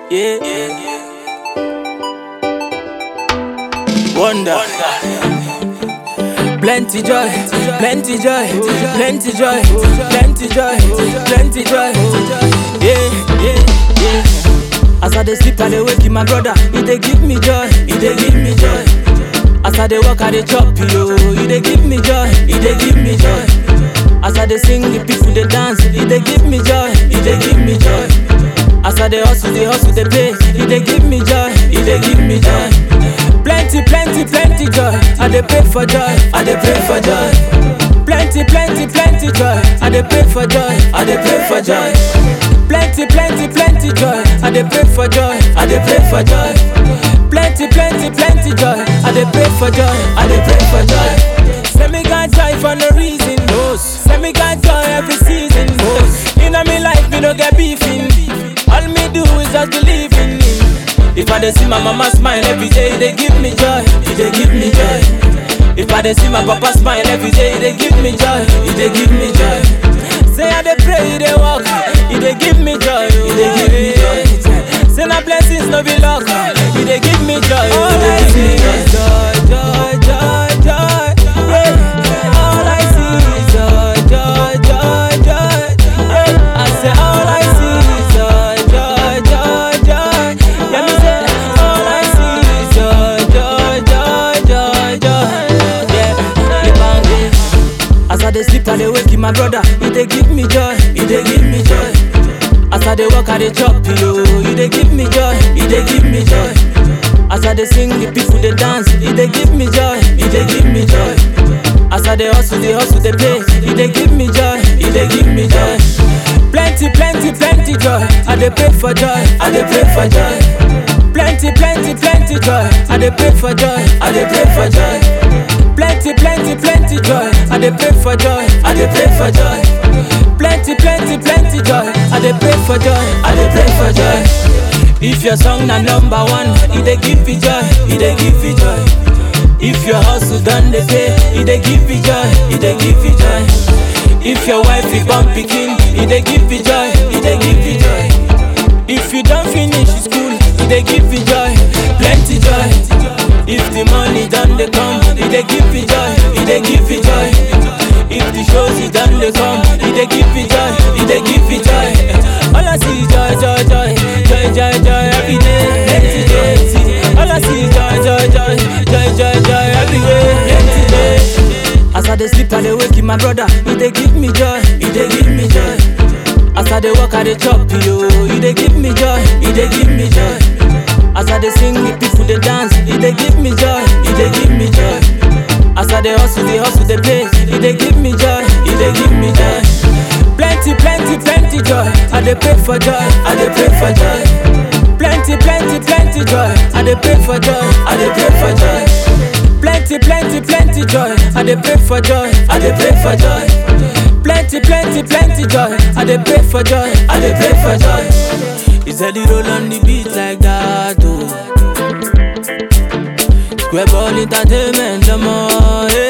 Wonder. Plenty joy, plenty joy, plenty joy, plenty joy, plenty joy. Yeah. As I dey sleep, I dey wake my brother. He dey give me joy, he dey give me joy. As I dey walk, I dey chop yo. He dey give me joy, he dey give me joy. As I dey sing, the people dey dance. He dey give me joy, he dey give me joy. As I dey hustle, dey pay. He dey give me joy, he dey give me joy. Plenty, plenty, plenty joy. I dey pray for joy, I dey pray for joy. Plenty, plenty, plenty joy. I dey pray for joy, I dey pray for joy. Plenty, plenty, plenty joy. I dey pray for joy, I dey pray for joy. Plenty, plenty, plenty joy. I dey pray for joy, I dey pray for joy. Say me got joy for no reason, boss. Say me got joy every season, boss. Inna me life me no get beefing. All me do is just believe in him. If I dey see my mama smile every day, they give me joy, it dey give me joy. If I dey see my papa smile every day, they give me joy, it dey give me joy. Say I dey pray, they walk, it dey give me joy, it dey give me joy. Say na blessings no be luck, it dey give me joy, it dey give me joy. Joy, joy, joy, yeah. All I see is joy, joy, joy, joy. I say all I see is joy, joy, joy, joy. Yeah, me say all I see is joy, joy, joy, joy, joy. Yeah, the bang. As I dey sleep, I dey wake my brother. He dey give me joy, he dey give me joy. As I dey walk, I dey chop yo. He dey give me joy, he dey give me joy. As I dey sing, the people dey dance. He dey give me joy, he dey give me joy. As I dey hustle, dey pay. He dey give me joy, he dey give me joy. Plenty, plenty, plenty joy. I dey pray for joy, I dey pray for joy. Plenty, plenty, plenty joy. I dey pray for joy, I dey pray for joy. Plenty, plenty, plenty joy. I dey pray for joy, I dey pray for joy. Plenty, plenty, plenty joy. I dey pray for joy, I dey pray for joy. If your song na number one, it dey give you joy, it dey give you joy. If your hustle done dey pay, it dey give you joy, it dey give you joy. If your wife is born pikin, it dey give you joy, it dey give you joy. If you don't finish school, it dey give you joy, plenty joy. If the money done dey come, it dey give you joy, it dey give you joy. If the shows is done dey come, it dey give you joy, it dey give you joy. All I see is joy, joy, joy, joy, joy, joy every day, plenty joy. All I see is joy, joy, joy, joy, joy, joy every day, plenty joy. As I dey sleep, I dey wake my brother. He dey give me joy, he dey give me joy. As I dey walk, I dey chop yo. He dey give me joy, he dey give me joy. As I dey sing, the people dey dance. He dey give me joy, he dey give me joy. As I dey hustle, dey pay. He dey give me joy, he dey give me joy. Plenty, plenty, plenty joy. I dey pray for joy, I dey pray for joy. Plenty, plenty, plenty joy. I dey pray for joy, I dey pray for joy. Plenty, plenty, plenty joy. I dey pray for joy, I dey pray for joy. Plenty, plenty, plenty joy. I dey pray for joy, I dey pray for joy. He said he roll on the beat like that, oh. Square ball entertainment, come on, hey.